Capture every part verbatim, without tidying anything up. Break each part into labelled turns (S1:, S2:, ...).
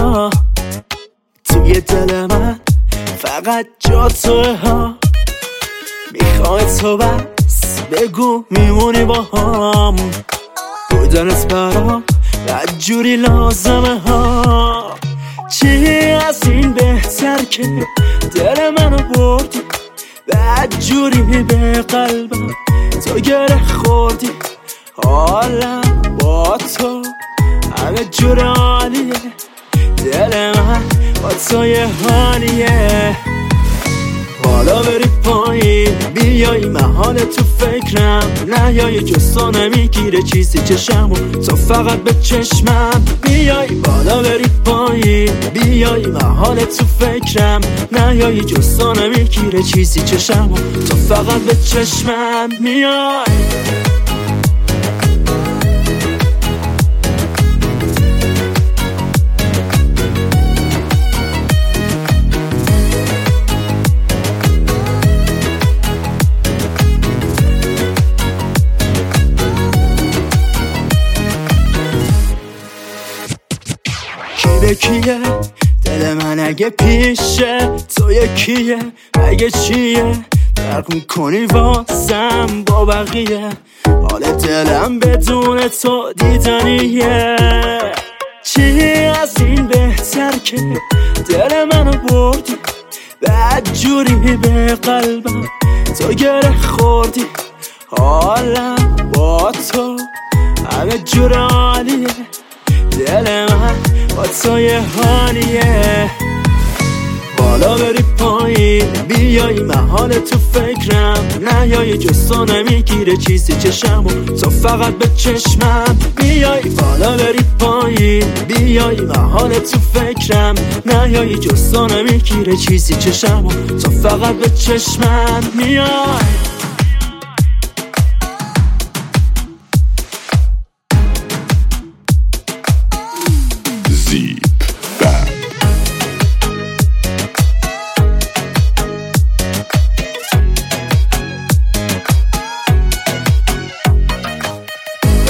S1: ها، توی دل من فقط جا توه ها. میخوای تو بس بگو میمونی با هم، بودنت برام بدجوری لازمه ها. چی از این بهتر که دل منو بردی، بدجوری به قلبم تو گره خوردی. حالم با تو همه جور عالیه، دل من با تو یه حالیه. حالا بری پایین بیایی محال تو فکرم، نیایی جستا نمیگیره چیزی چشمو تو فقط به چشمم بیایی. بالا بری پایین بیایی محال تو فکرم، نیایی جستا نمیگیره چیزی چشمو تو فقط به چشمم میای. به کیه دل من اگه پیشه تو یکیه، اگه چیه فرق میکنی واسم با بقیه. حال دلم بدون تو دیدنیه. چی از این بهتر که دل منو بردی، بدجوری به قلبم تو گره خوردی. حالم با تو همه جور عالیه، دل من با تو یه حالیه. بالا بری پایین بیایی محال تو فکرم، نیایی جستا نمیگیره چیزی چشمو تو فقط به چشمم بیای. بالا بری پایین بیایی محال تو فکرم، نیایی جستا نمیگیره چیزی چشمو تو فقط به چشمم میای.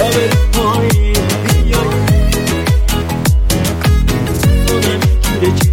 S2: Did you